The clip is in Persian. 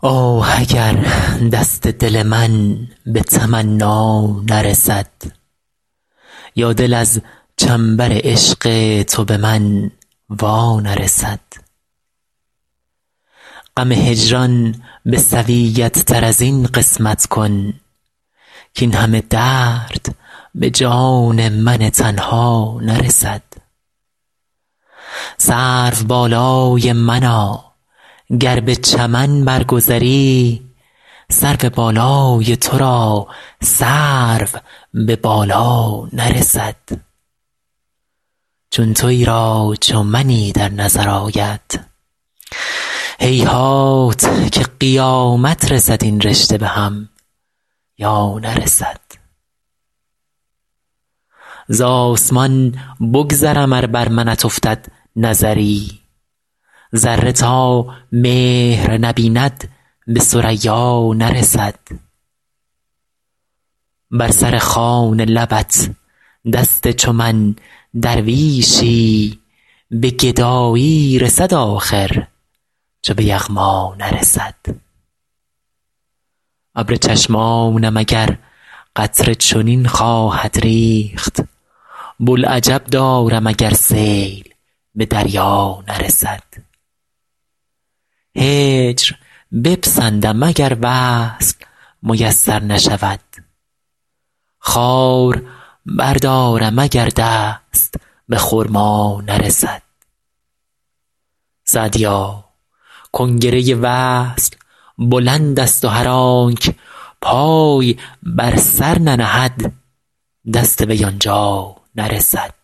آه اگر دست دل من به تمنا نرسد، یا دل از چنبر عشق تو به من وا نرسد. غم هجران به سویت تر از این قسمت کن، کاین همه درد به جان من تنها نرسد. سروبالای منا گر به چمن برگذری، سرو بالای تو را سرو به بالا نرسد. چون تویی را چو منی در نظر آید، هیهات که قیامت رسد این رشته به هم یا نرسد. ز آسمان بگذرم ار بر منت افتد نظری، ذره تا مهر نبیند به ثریا نرسد. بر سر خوان لبت دست چو من درویشی، به گدایی رسد آخر چو به یغما نرسد. ابر چشمانم اگر قطره چنین خواهد ریخت، بوالعجب دارم اگر سیل به دریا نرسد. هجر بپسندم اگر وصل میسر نشود، خار بردارم اگر دست به خرما نرسد. سعدیا کنگره وصل بلند است و هر آنک پای بر سر ننهد، دست وی آنجا نرسد.